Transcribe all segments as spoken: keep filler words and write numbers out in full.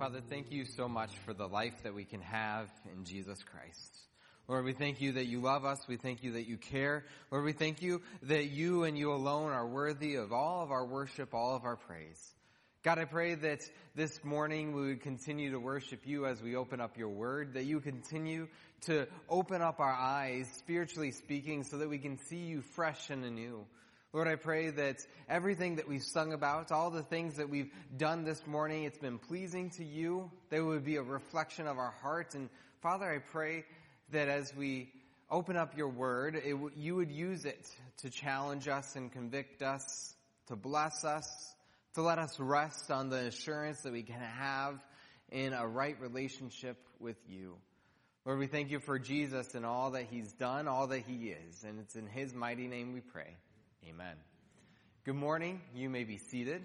Father, thank you so much for the life that we can have in Jesus Christ. Lord, we thank you that you love us. We thank you that you care. Lord, we thank you that you and you alone are worthy of all of our worship, all of our praise. God, I pray that this morning we would continue to worship you as we open up your word, that you continue to open up our eyes, spiritually speaking, so that we can see you fresh and anew. Lord, I pray that everything that we've sung about, all the things that we've done this morning, it's been pleasing to you, that it would be a reflection of our heart. And Father, I pray that as we open up your word, it w- you would use it to challenge us and convict us, to bless us, to let us rest on the assurance that we can have in a right relationship with you. Lord, we thank you for Jesus and all that he's done, all that he is. And it's in his mighty name we pray. Amen. Good morning. You may be seated.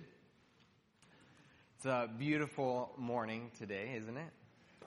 It's a beautiful morning today, isn't it?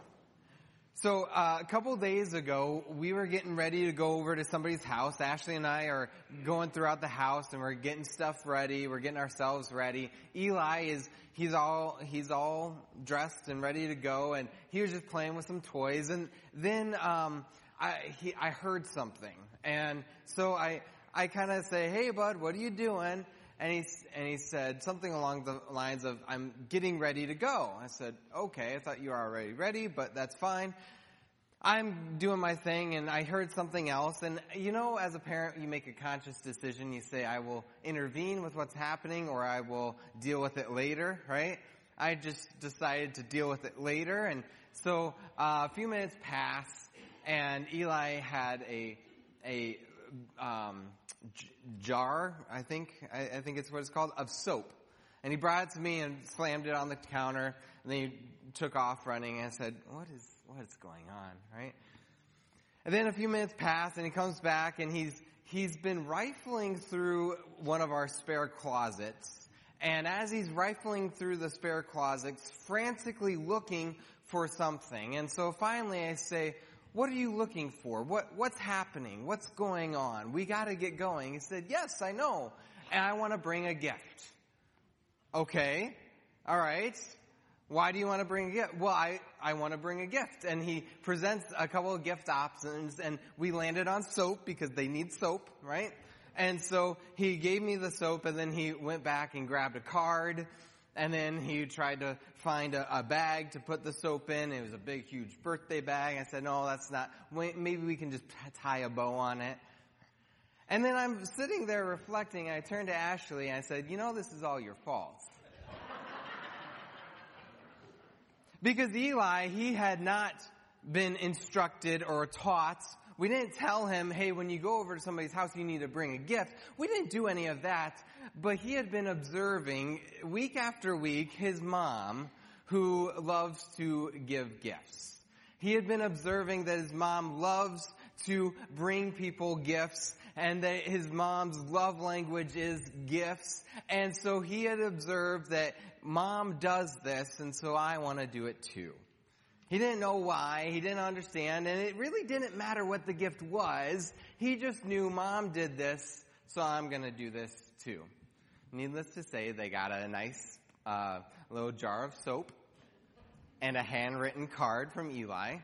So uh, a couple days ago, we were getting ready to go over to somebody's house. Ashley and I are going throughout the house, and we're getting stuff ready. We're getting ourselves ready. Eli is he's all he's all dressed and ready to go, and he was just playing with some toys. And then um, I he, I heard something, and so I I kind of say, "Hey, bud, what are you doing?" And he, and he said something along the lines of, "I'm getting ready to go." I said, "Okay, I thought you were already ready, but that's fine." I'm doing my thing, and I heard something else. And you know, as a parent, you make a conscious decision. You say, I will intervene with what's happening, or I will deal with it later, right? I just decided to deal with it later. And so uh, a few minutes passed, and Eli had a a um j- jar, I think, I, I think it's what it's called, of soap. And he brought it to me and slammed it on the counter, and then he took off running, and I said, what is, what is going on, right? And then a few minutes pass, and he comes back, and he's, he's been rifling through one of our spare closets. And as he's rifling through the spare closets, frantically looking for something. And so finally I say, what are you looking for? What, what's happening? What's going on? We gotta get going. He said, yes, I know. And I want to bring a gift. Okay. All right. Why do you want to bring a gift? Well, I, I want to bring a gift. And he presents a couple of gift options, and we landed on soap because they need soap, right? And so he gave me the soap, and then he went back and grabbed a card. And then he tried to find a, a bag to put the soap in. It was a big, huge birthday bag. I said, no, that's not. Wait, maybe we can just tie a bow on it. And then I'm sitting there reflecting, and I turned to Ashley, and I said, you know, this is all your fault. Because Eli, he had not been instructed or taught. We didn't tell him, hey, when you go over to somebody's house, you need to bring a gift. We didn't do any of that. But he had been observing week after week his mom, who loves to give gifts. He had been observing that his mom loves to bring people gifts, and that his mom's love language is gifts. And so he had observed that mom does this, and so I want to do it too. He didn't know why, he didn't understand, and it really didn't matter what the gift was. He just knew mom did this, so I'm going to do this too. Needless to say, they got a nice uh, little jar of soap and a handwritten card from Eli.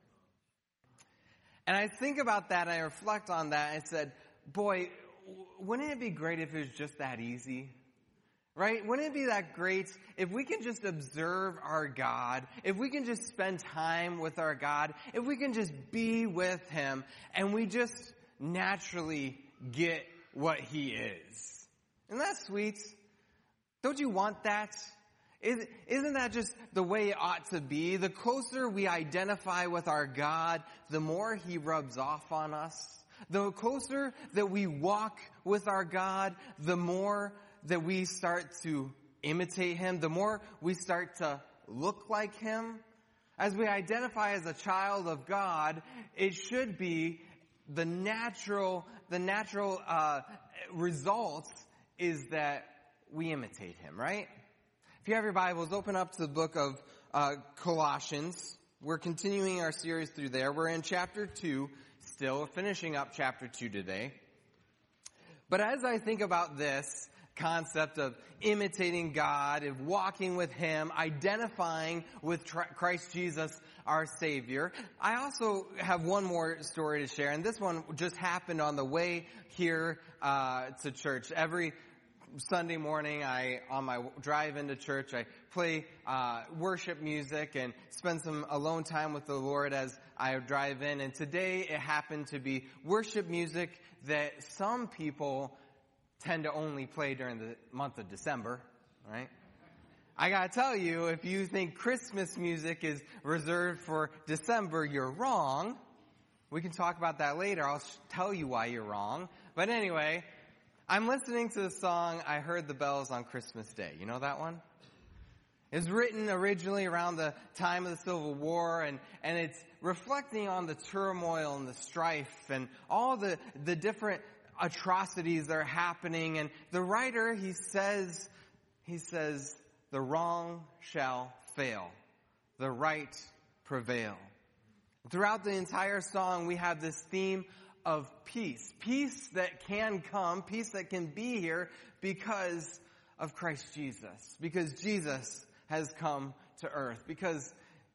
And I think about that, and I reflect on that, and I said, boy, wouldn't it be great if it was just that easy? Right? Wouldn't it be that great if we can just observe our God, if we can just spend time with our God, if we can just be with him, and we just naturally get what he is. Isn't that sweet? Don't you want that? Isn't that just the way it ought to be? The closer we identify with our God, the more he rubs off on us. The closer that we walk with our God, the more that we start to imitate him, the more we start to look like him. As we identify as a child of God, it should be the natural, the natural uh, result is that we imitate him, right? If you have your Bibles, open up to the book of uh, Colossians. We're continuing our series through there. We're in chapter two, still finishing up chapter two today. But as I think about this, concept of imitating God, of walking with Him, identifying with Christ Jesus, our Savior. I also have one more story to share, and this one just happened on the way here uh, to church. Every Sunday morning, I on my drive into church, I play uh, worship music and spend some alone time with the Lord as I drive in. And today, it happened to be worship music that some people tend to only play during the month of December, right? I gotta tell you, if you think Christmas music is reserved for December, you're wrong. We can talk about that later. I'll tell you why you're wrong. But anyway, I'm listening to the song, I Heard the Bells on Christmas Day. You know that one? It was written originally around the time of the Civil War, and, and it's reflecting on the turmoil and the strife and all the, the different atrocities that are happening. And the writer, he says, he says, the wrong shall fail, the right prevail. Throughout the entire song, we have this theme of peace. Peace that can come, peace that can be here because of Christ Jesus. Because Jesus has come to earth. Because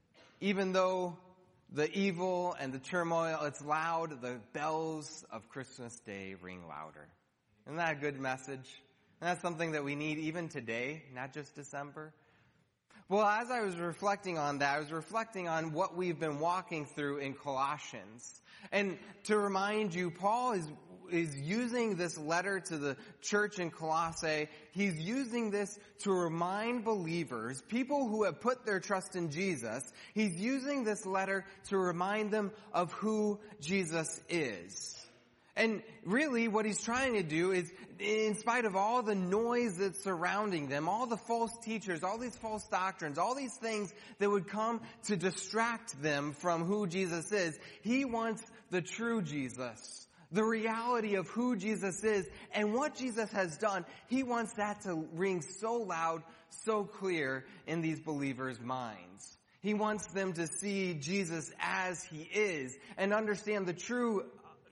even though the evil and the turmoil, it's loud, the bells of Christmas Day ring louder. Isn't that a good message? And that's something that we need even today, not just December. Well, as I was reflecting on that, I was reflecting on what we've been walking through in Colossians. And to remind you, Paul is is using this letter to the church in Colossae. He's using this to remind believers, people who have put their trust in Jesus, he's using this letter to remind them of who Jesus is. And really what he's trying to do is, in spite of all the noise that's surrounding them, all the false teachers, all these false doctrines, all these things that would come to distract them from who Jesus is, he wants the true Jesus, the reality of who Jesus is and what Jesus has done. He wants that to ring so loud, so clear in these believers' minds. He wants them to see Jesus as he is and understand the true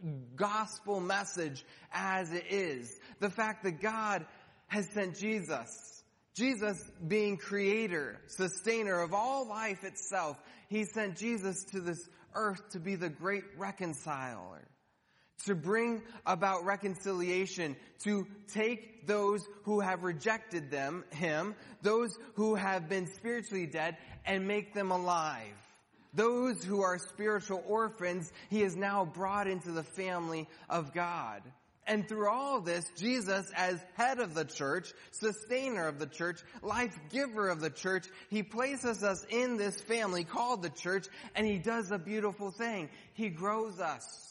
gospel message as it is. The fact that God has sent Jesus. Jesus being creator, sustainer of all life itself. He sent Jesus to this earth to be the great reconciler. To bring about reconciliation, to take those who have rejected them, him, those who have been spiritually dead, and make them alive. Those who are spiritual orphans, he has now brought into the family of God. And through all of this, Jesus, as head of the church, sustainer of the church, life giver of the church, he places us in this family called the church, and he does a beautiful thing. He grows us.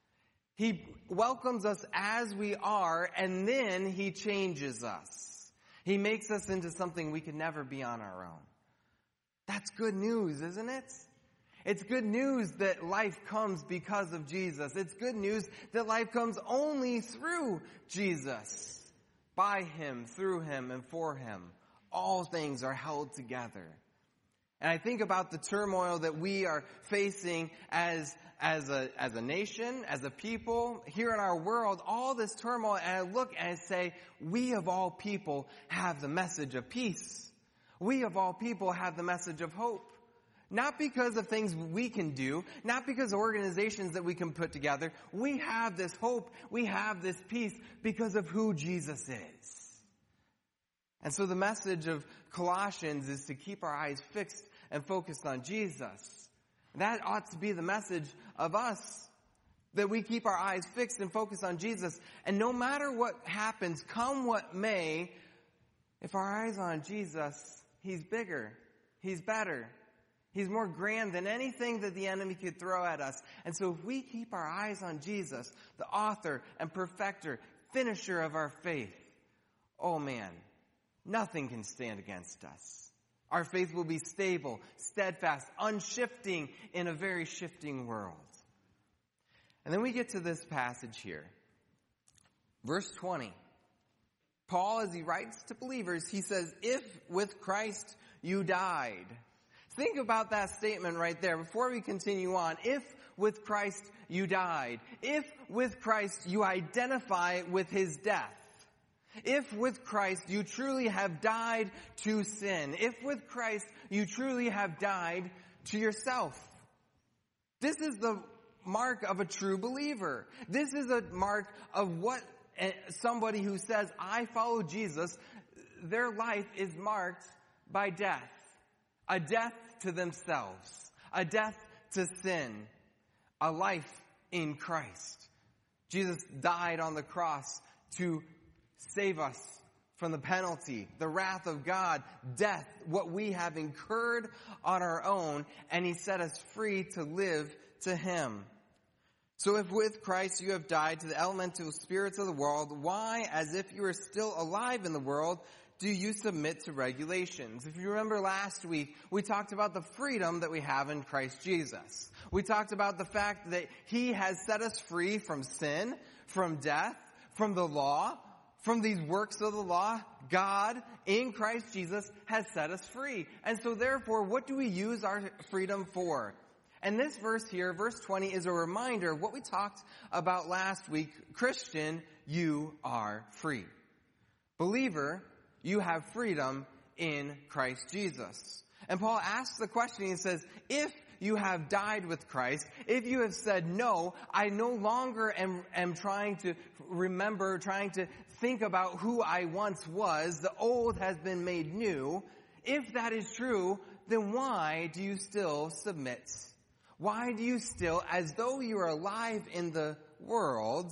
He welcomes us as we are, and then he changes us. He makes us into something we could never be on our own. That's good news, isn't it? It's good news that life comes because of Jesus. It's good news that life comes only through Jesus. By him, through him, and for him. All things are held together. And I think about the turmoil that we are facing as, as a, as a nation, as a people, here in our world, all this turmoil, and I look and I say, we of all people have the message of peace. We of all people have the message of hope. Not because of things we can do, not because of organizations that we can put together. We have this hope, we have this peace because of who Jesus is. And so the message of Colossians is to keep our eyes fixed and focused on Jesus. That ought to be the message of us, that we keep our eyes fixed and focused on Jesus. And no matter what happens, come what may, if our eyes are on Jesus, he's bigger, he's better. He's more grand than anything that the enemy could throw at us. And so if we keep our eyes on Jesus, the author and perfecter, finisher of our faith, oh man, nothing can stand against us. Our faith will be stable, steadfast, unshifting in a very shifting world. And then we get to this passage here. Verse twenty. Paul, as he writes to believers, he says, if with Christ you died. Think about that statement right there before we continue on. If with Christ you died. If with Christ you identify with his death. If with Christ you truly have died to sin, if with Christ you truly have died to yourself, this is the mark of a true believer. This is a mark of what somebody who says, I follow Jesus, their life is marked by death. A death to themselves. A death to sin. A life in Christ. Jesus died on the cross to save us from the penalty, the wrath of God, death, what we have incurred on our own, and He set us free to live to Him. So if with Christ you have died to the elemental spirits of the world, why, as if you were still alive in the world, do you submit to regulations? If you remember last week, we talked about the freedom that we have in Christ Jesus. We talked about the fact that He has set us free from sin, from death, from the law, from these works of the law. God, in Christ Jesus, has set us free. And so therefore, what do we use our freedom for? And this verse here, verse twenty, is a reminder of what we talked about last week. Christian, you are free. Believer, you have freedom in Christ Jesus. And Paul asks the question, he says, if you have died with Christ, if you have said, no, I no longer am, am trying to remember, trying to think about who I once was, the old has been made new, if that is true, then why do you still submit? Why do you still, as though you are alive in the world?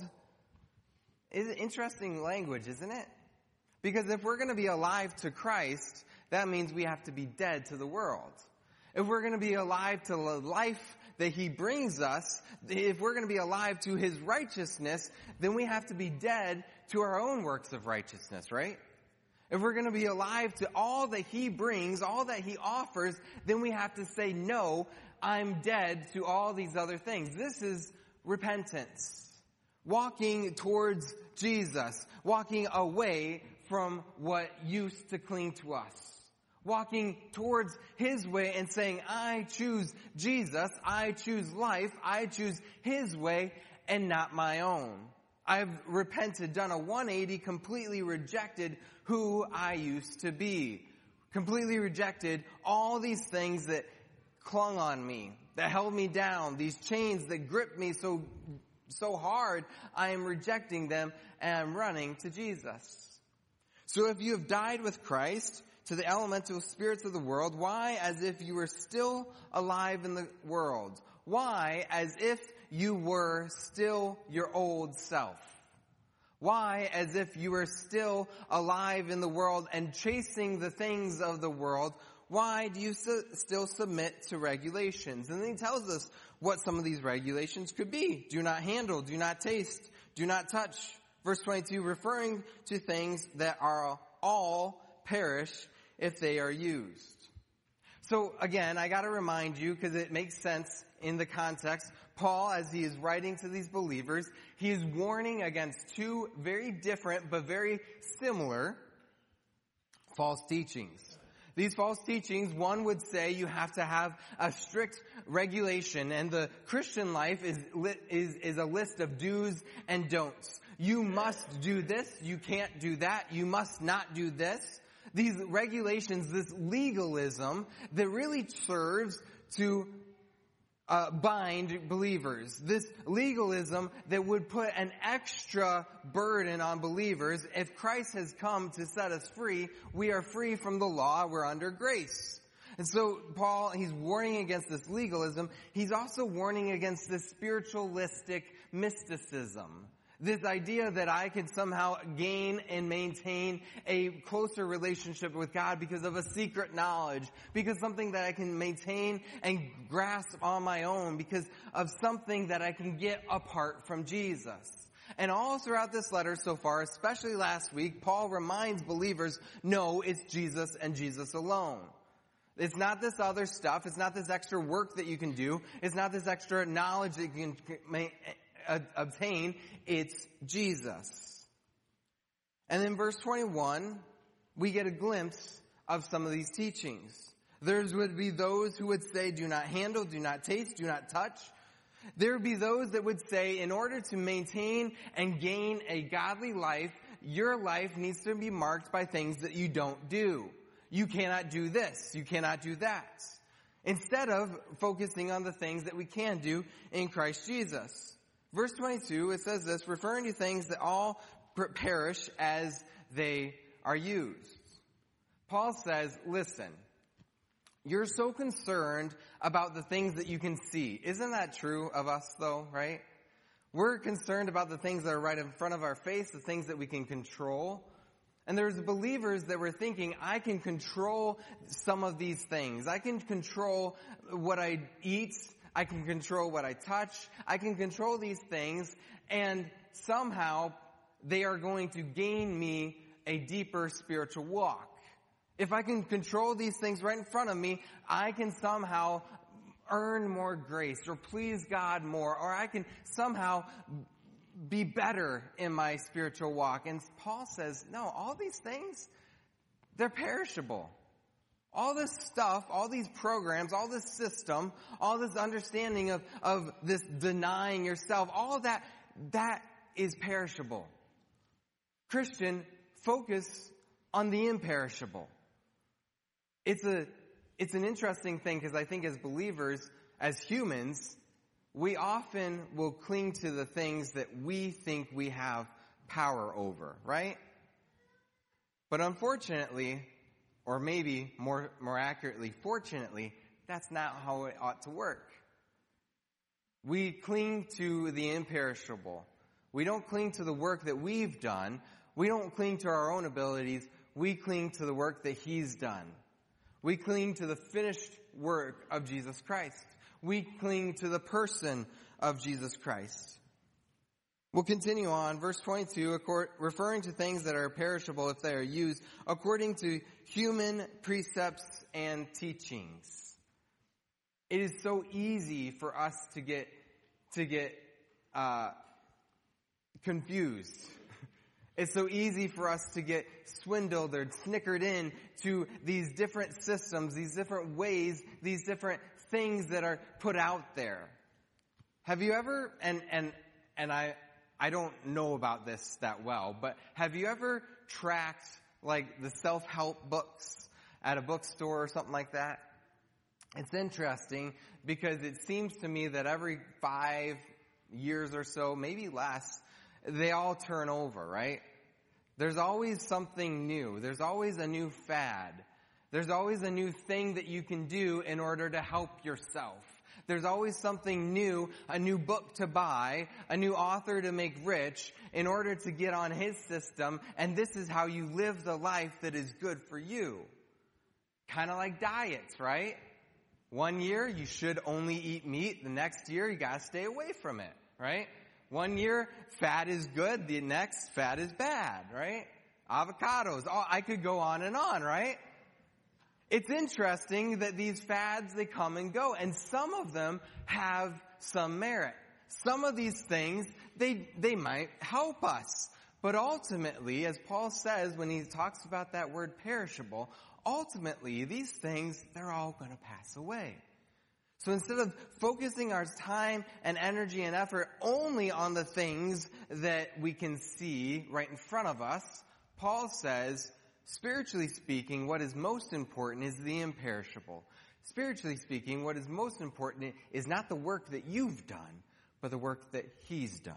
Is it interesting language, isn't it? Because if we're going to be alive to Christ, that means we have to be dead to the world. If we're going to be alive to the life that He brings us, if we're going to be alive to His righteousness, then we have to be dead to our own works of righteousness, right? If we're going to be alive to all that He brings, all that He offers, then we have to say, no, I'm dead to all these other things. This is repentance. Walking towards Jesus. Walking away from what used to cling to us. Walking towards His way and saying, I choose Jesus, I choose life, I choose His way and not my own. I've repented, done a one eighty, completely rejected who I used to be. Completely rejected all these things that clung on me, that held me down, these chains that gripped me so, so hard. I am rejecting them and I'm running to Jesus. So if you have died with Christ to the elemental spirits of the world, why as if you were still alive in the world? Why as if you were still your old self? Why as if you were still alive in the world and chasing the things of the world? Why do you su- still submit to regulations? And then he tells us what some of these regulations could be. Do not handle, do not taste, do not touch. Verse twenty-two, referring to things that are all perish if they are used. So again, I gotta remind you, because it makes sense in the context, Paul, as he is writing to these believers, he is warning against two very different but very similar false teachings. These false teachings, one would say you have to have a strict regulation, and the Christian life is, is, is a list of do's and don'ts. You must do this, you can't do that, you must not do this. These regulations, this legalism that really serves to uh, bind believers. This legalism that would put an extra burden on believers. If Christ has come to set us free, we are free from the law, we're under grace. And so Paul, he's warning against this legalism. He's also warning against this spiritualistic mysticism. This idea that I can somehow gain and maintain a closer relationship with God because of a secret knowledge, because something that I can maintain and grasp on my own, because of something that I can get apart from Jesus. And all throughout this letter so far, especially last week, Paul reminds believers, no, it's Jesus and Jesus alone. It's not this other stuff. It's not this extra work that you can do. It's not this extra knowledge that you can obtain. It's Jesus. And in verse twenty-one, we get a glimpse of some of these teachings. There would be those who would say, do not handle, do not taste, do not touch. There would be those that would say, in order to maintain and gain a godly life, your life needs to be marked by things that you don't do. You cannot do this. You cannot do that. Instead of focusing on the things that we can do in Christ Jesus. Verse twenty-two, it says this, referring to things that all perish as they are used. Paul says, listen, you're so concerned about the things that you can see. Isn't that true of us though, right? We're concerned about the things that are right in front of our face, the things that we can control. And there's believers that were thinking, I can control some of these things. I can control what I eat. I can control what I touch. I can control these things. And somehow they are going to gain me a deeper spiritual walk. If I can control these things right in front of me, I can somehow earn more grace or please God more, or I can somehow be better in my spiritual walk. And Paul says, no, all these things, they're perishable. All this stuff, all these programs, all this system, all this understanding of, of this denying yourself, all of that, that is perishable. Christian, focus on the imperishable. It's a, it's an interesting thing because I think as believers, as humans, we often will cling to the things that we think we have power over, right? But unfortunately, or maybe more, more accurately, fortunately, that's not how it ought to work. We cling to the imperishable. We don't cling to the work that we've done. We don't cling to our own abilities. We cling to the work that He's done. We cling to the finished work of Jesus Christ. We cling to the person of Jesus Christ. We'll continue on. Verse twenty-two, referring to things that are perishable if they are used according to human precepts and teachings. It is so easy for us to get, to get, uh, confused. It's so easy for us to get swindled or snickered in to these different systems, these different ways, these different things that are put out there. Have you ever, and, and, and I, I don't know about this that well, but have you ever tracked like the self-help books at a bookstore or something like that? It's interesting because it seems to me that every five years or so, maybe less, they all turn over, right? There's always something new. There's always a new fad. There's always a new thing that you can do in order to help yourself. There's always something new, a new book to buy, a new author to make rich in order to get on his system, and this is how you live the life that is good for you. Kind of like diets, right? One year you should only eat meat. The next year you gotta stay away from it, right? One year, fat is good. The next, fat is bad, right? Avocados. Oh, I could go on and on, right? It's interesting that these fads, they come and go. And some of them have some merit. Some of these things, they, they might help us. But ultimately, as Paul says when he talks about that word perishable, ultimately, these things, they're all going to pass away. So instead of focusing our time and energy and effort only on the things that we can see right in front of us, Paul says, spiritually speaking, what is most important is the imperishable. Spiritually speaking, what is most important is not the work that you've done, but the work that He's done.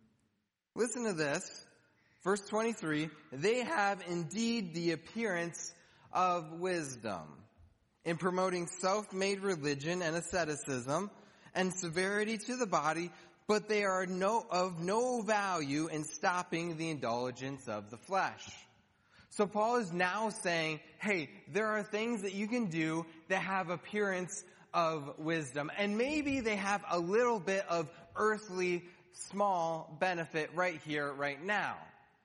Listen to this. Verse twenty-three, they have indeed the appearance of wisdom in promoting self-made religion and asceticism and severity to the body, but they are no, of no value in stopping the indulgence of the flesh. So Paul is now saying, hey, there are things that you can do that have appearance of wisdom. And maybe they have a little bit of earthly small benefit right here, right now.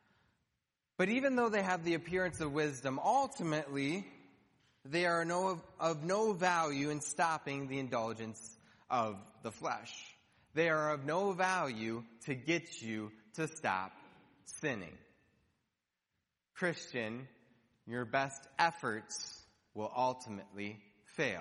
But even though they have the appearance of wisdom, ultimately, they are no, of no value in stopping the indulgence of the flesh. They are of no value to get you to stop sinning. Christian, your best efforts will ultimately fail.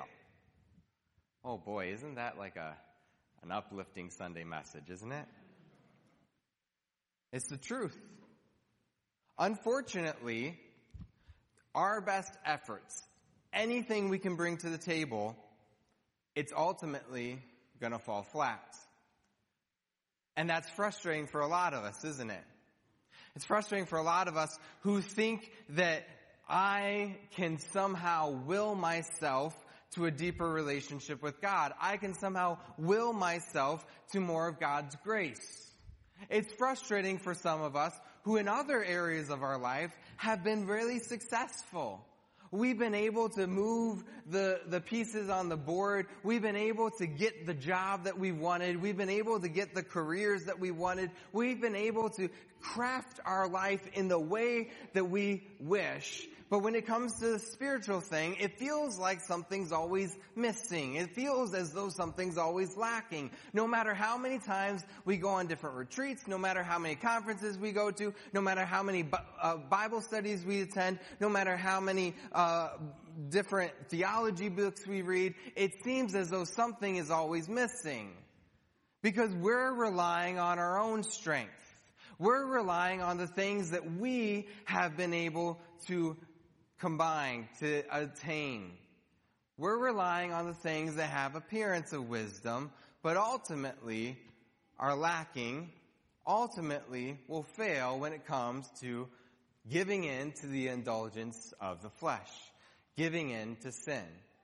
Oh boy, isn't that like a an uplifting Sunday message, isn't it? It's the truth. Unfortunately, our best efforts, anything we can bring to the table, it's ultimately going to fall flat. And that's frustrating for a lot of us, isn't it? It's frustrating for a lot of us who think that I can somehow will myself to a deeper relationship with God. I can somehow will myself to more of God's grace. It's frustrating for some of us who in other areas of our life have been really successful. We've been able to move the, the pieces on the board. We've been able to get the job that we wanted. We've been able to get the careers that we wanted. We've been able to craft our life in the way that we wish. But when it comes to the spiritual thing, it feels like something's always missing. It feels as though something's always lacking. No matter how many times we go on different retreats, no matter how many conferences we go to, no matter how many uh, Bible studies we attend, no matter how many uh, different theology books we read, it seems as though something is always missing. Because we're relying on our own strength. We're relying on the things that we have been able to combine, to attain. We're relying on the things that have appearance of wisdom, but ultimately are lacking, ultimately will fail when it comes to giving in to the indulgence of the flesh, giving in to sin.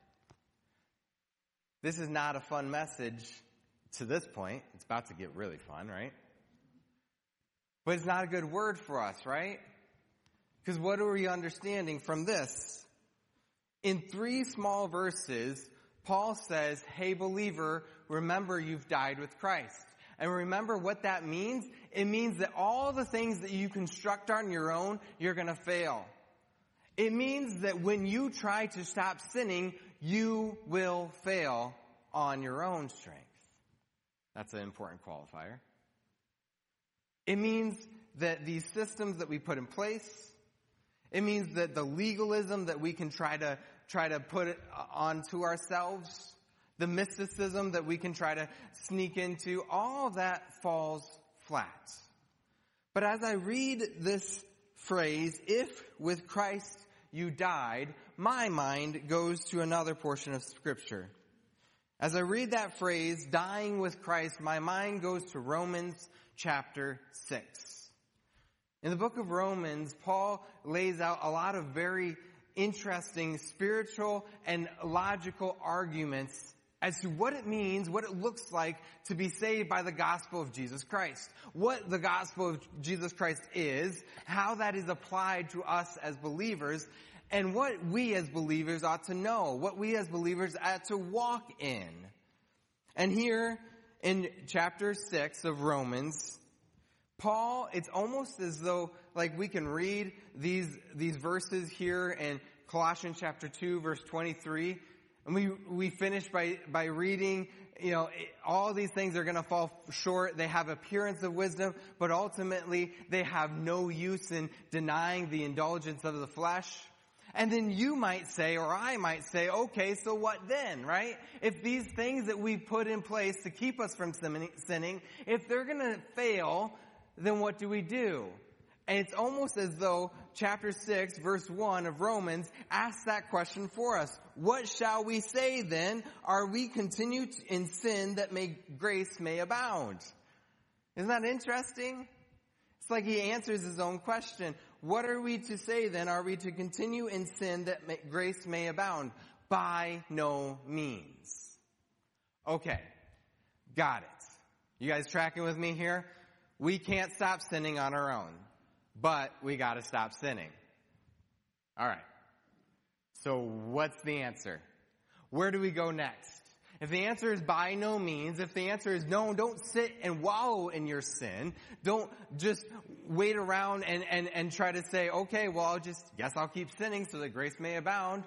This is not a fun message to this point. It's about to get really fun, right? But it's not a good word for us, right? Because what are we understanding from this? In three small verses, Paul says, hey believer, remember you've died with Christ. And remember what that means? It means that all the things that you construct on your own, you're going to fail. It means that when you try to stop sinning, you will fail on your own strength. That's an important qualifier. It means that these systems that we put in place, it means that the legalism that we can try to try to put it onto ourselves, the mysticism that we can try to sneak into, all of that falls flat. But as I read this phrase, if with Christ you died, my mind goes to another portion of Scripture. As I read that phrase, dying with Christ, my mind goes to Romans chapter six. In the book of Romans, Paul lays out a lot of very interesting spiritual and logical arguments as to what it means, what it looks like to be saved by the gospel of Jesus Christ. What the gospel of Jesus Christ is, how that is applied to us as believers, and what we as believers ought to know, what we as believers ought to walk in. And here in chapter six of Romans, Paul, it's almost as though like we can read these these verses here in Colossians chapter two, verse twenty-three, and we we finish by by reading, you know, all these things are going to fall short. They have appearance of wisdom, but ultimately they have no use in denying the indulgence of the flesh. And then you might say, or I might say, okay, so what then, right? If these things that we put in place to keep us from sinning, if they're going to fail, then what do we do? And it's almost as though chapter six, verse one of Romans asks that question for us. What shall we say then? Are we continued in sin that may grace may abound? Isn't that interesting? It's like he answers his own question. What are we to say then? Are we to continue in sin that may, grace may abound? By no means. Okay, got it. You guys tracking with me here? We can't stop sinning on our own, but we got to stop sinning. All right. So what's the answer? Where do we go next? If the answer is by no means, if the answer is no, don't sit and wallow in your sin. Don't just wait around and, and, and try to say, okay, well, I'll just, guess I'll keep sinning so that grace may abound.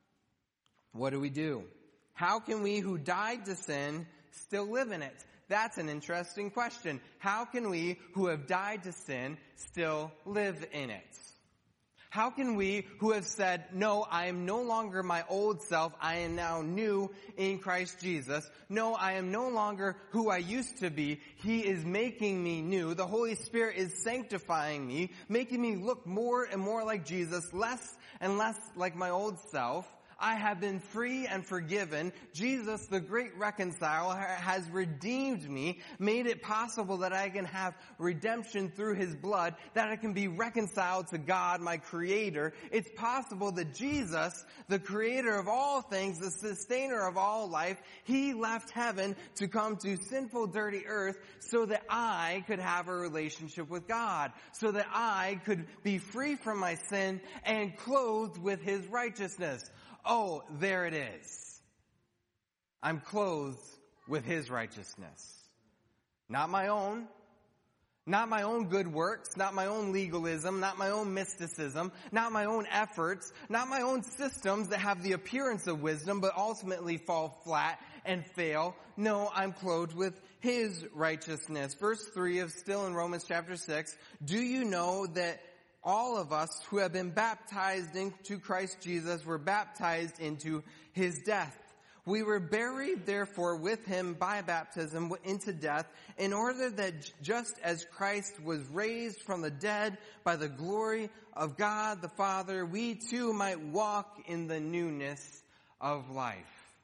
What do we do? How can we who died to sin still live in it? That's an interesting question. How can we who have died to sin still live in it? How can we who have said, no, I am no longer my old self, I am now new in Christ Jesus. No, I am no longer who I used to be. He is making me new. The Holy Spirit is sanctifying me, making me look more and more like Jesus, less and less like my old self. I have been free and forgiven. Jesus, the great reconciler, has redeemed me, made it possible that I can have redemption through his blood, that I can be reconciled to God, my creator. It's possible that Jesus, the creator of all things, the sustainer of all life, he left heaven to come to sinful, dirty earth so that I could have a relationship with God, so that I could be free from my sin and clothed with his righteousness. Oh, there it is. I'm clothed with his righteousness. Not my own. Not my own good works. Not my own legalism. Not my own mysticism. Not my own efforts. Not my own systems that have the appearance of wisdom but ultimately fall flat and fail. No, I'm clothed with his righteousness. Verse three of still in Romans chapter six. Do you know that all of us who have been baptized into Christ Jesus were baptized into his death? We were buried, therefore, with him by baptism into death, in order that just as Christ was raised from the dead by the glory of God the Father, we too might walk in the newness of life.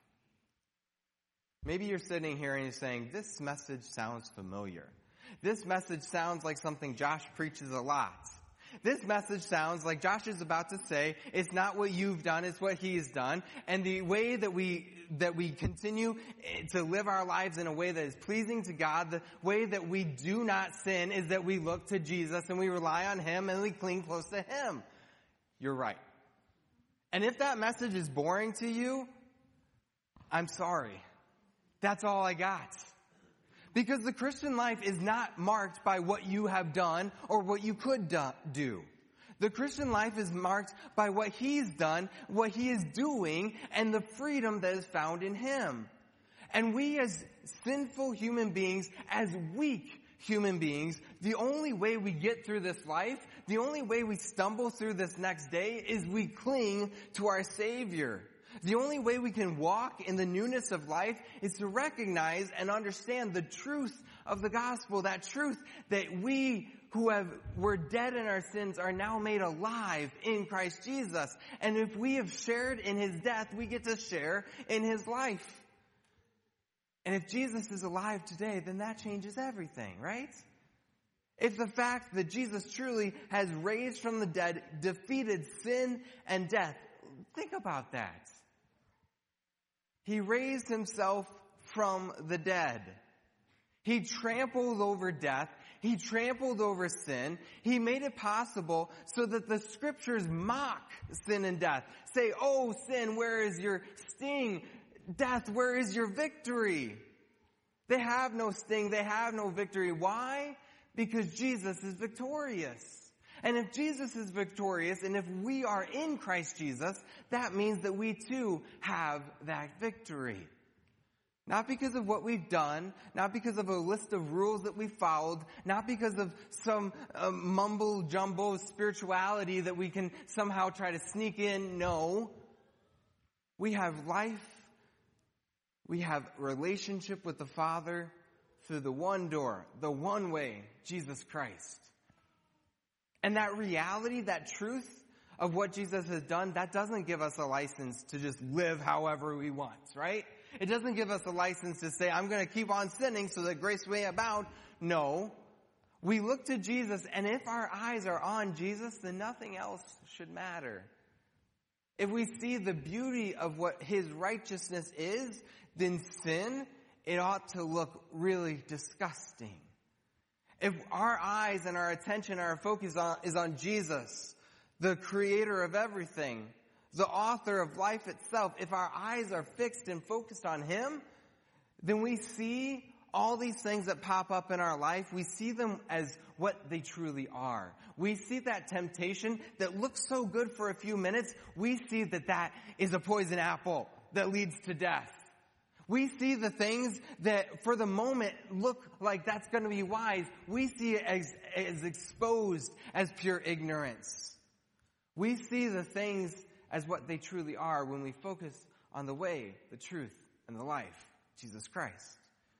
Maybe you're sitting here and you're saying, this message sounds familiar. This message sounds like something Josh preaches a lot. This message sounds like Josh is about to say, it's not what you've done, it's what he's done. And the way that we, that we continue to live our lives in a way that is pleasing to God, the way that we do not sin is that we look to Jesus and we rely on him and we cling close to him. You're right. And if that message is boring to you, I'm sorry. That's all I got. Because the Christian life is not marked by what you have done or what you could do. The Christian life is marked by what he's done, what he is doing, and the freedom that is found in him. And we as sinful human beings, as weak human beings, the only way we get through this life, the only way we stumble through this next day is we cling to our Savior. The only way we can walk in the newness of life is to recognize and understand the truth of the gospel, that truth that we who have were dead in our sins are now made alive in Christ Jesus. And if we have shared in his death, we get to share in his life. And if Jesus is alive today, then that changes everything, right? If the fact that Jesus truly has raised from the dead, defeated sin and death, think about that. He raised himself from the dead. He trampled over death. He trampled over sin. He made it possible so that the scriptures mock sin and death. Say, oh, sin, where is your sting? Death, where is your victory? They have no sting. They have no victory. Why? Because Jesus is victorious. And if Jesus is victorious, and if we are in Christ Jesus, that means that we too have that victory. Not because of what we've done, not because of a list of rules that we followed, not because of some uh, mumble-jumble spirituality that we can somehow try to sneak in. No. We have life. We have relationship with the Father through the one door, the one way, Jesus Christ. And that reality, that truth of what Jesus has done, that doesn't give us a license to just live however we want, right? It doesn't give us a license to say, I'm going to keep on sinning so that grace may abound. No. We look to Jesus, and if our eyes are on Jesus, then nothing else should matter. If we see the beauty of what his righteousness is, then sin, it ought to look really disgusting. If our eyes and our attention, our focus on, is on Jesus, the creator of everything, the author of life itself, if our eyes are fixed and focused on him, then we see all these things that pop up in our life, we see them as what they truly are. We see that temptation that looks so good for a few minutes, we see that that is a poison apple that leads to death. We see the things that for the moment look like that's going to be wise. We see it as, as exposed as pure ignorance. We see the things as what they truly are when we focus on the way, the truth, and the life, Jesus Christ.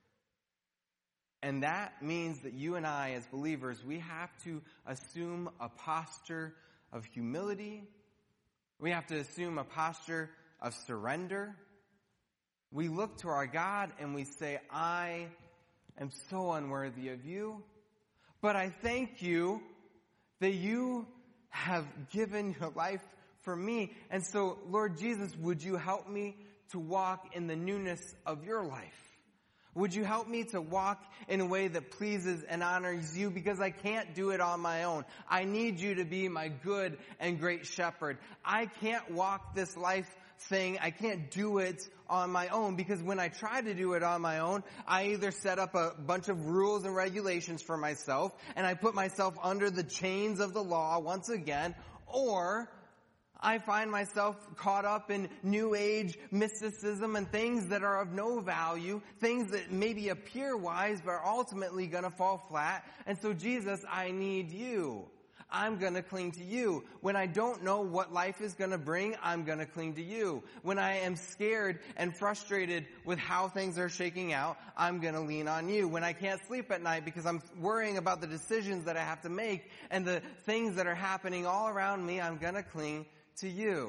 And that means that you and I, as believers, we have to assume a posture of humility. We have to assume a posture of surrender. We look to our God and we say, I am so unworthy of you, but I thank you that you have given your life for me. And so, Lord Jesus, would you help me to walk in the newness of your life? Would you help me to walk in a way that pleases and honors you, because I can't do it on my own. I need you to be my good and great shepherd. I can't walk this life thing. I can't do it on my own, because when I try to do it on my own, I either set up a bunch of rules and regulations for myself and I put myself under the chains of the law once again, or I find myself caught up in New Age mysticism and things that are of no value, things that maybe appear wise but are ultimately going to fall flat. And so, Jesus, I need you. I'm going to cling to you. When I don't know what life is going to bring, I'm going to cling to you. When I am scared and frustrated with how things are shaking out, I'm going to lean on you. When I can't sleep at night because I'm worrying about the decisions that I have to make and the things that are happening all around me, I'm going to cling to you.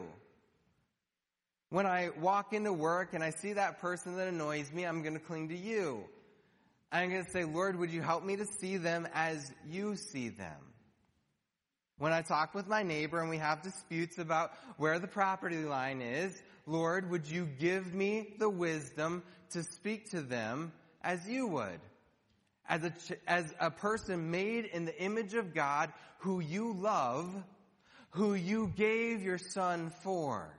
When I walk into work and I see that person that annoys me, I'm going to cling to you. I'm going to say, Lord, would you help me to see them as you see them? When I talk with my neighbor and we have disputes about where the property line is, Lord, would you give me the wisdom to speak to them as you would? As a, as a person made in the image of God, who you love, who you gave your son for.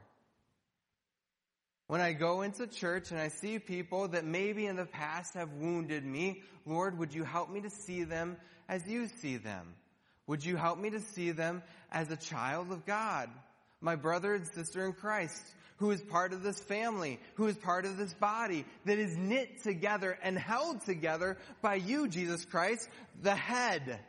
When I go into church and I see people that maybe in the past have wounded me, Lord, would you help me to see them as you see them? Would you help me to see them as a child of God, my brother and sister in Christ, who is part of this family, who is part of this body, that is knit together and held together by you, Jesus Christ, the head.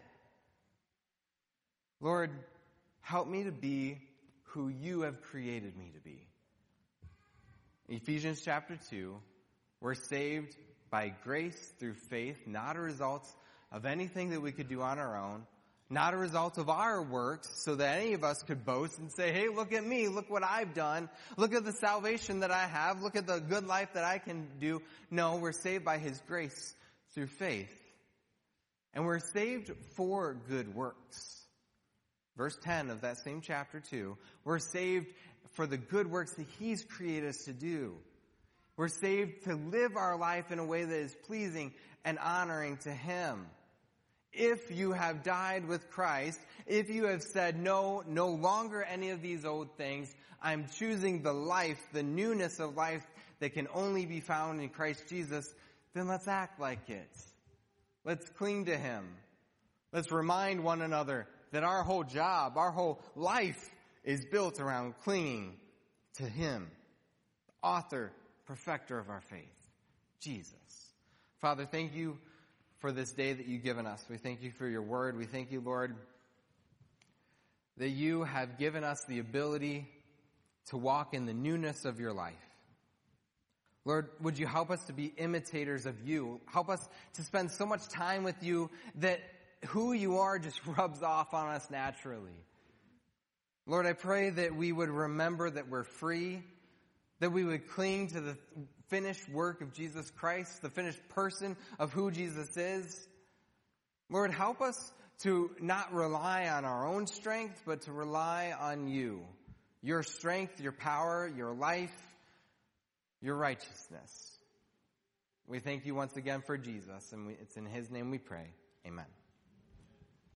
Lord, help me to be who you have created me to be. Ephesians chapter two, we're saved by grace through faith, not a result of anything that we could do on our own, not a result of our works, so that any of us could boast and say, hey, look at me, look what I've done, look at the salvation that I have, look at the good life that I can do. No, we're saved by his grace through faith. And we're saved for good works. Verse ten of that same chapter two, we're saved for the good works that he's created us to do. We're saved to live our life in a way that is pleasing and honoring to him. If you have died with Christ, if you have said, no, no longer any of these old things, I'm choosing the life, the newness of life that can only be found in Christ Jesus, then let's act like it. Let's cling to him. Let's remind one another that our whole job, our whole life is built around clinging to him, author, perfecter of our faith, Jesus. Father, thank you for this day that you've given us. We thank you for your word. We thank you, Lord, that you have given us the ability to walk in the newness of your life. Lord, would you help us to be imitators of you? Help us to spend so much time with you that who you are just rubs off on us naturally. Lord, I pray that we would remember that we're free, that we would cling to the finished work of Jesus Christ, the finished person of who Jesus is. Lord, help us to not rely on our own strength, but to rely on you. Your strength, your power, your life, your righteousness. We thank you once again for Jesus, and we, it's in his name we pray. Amen.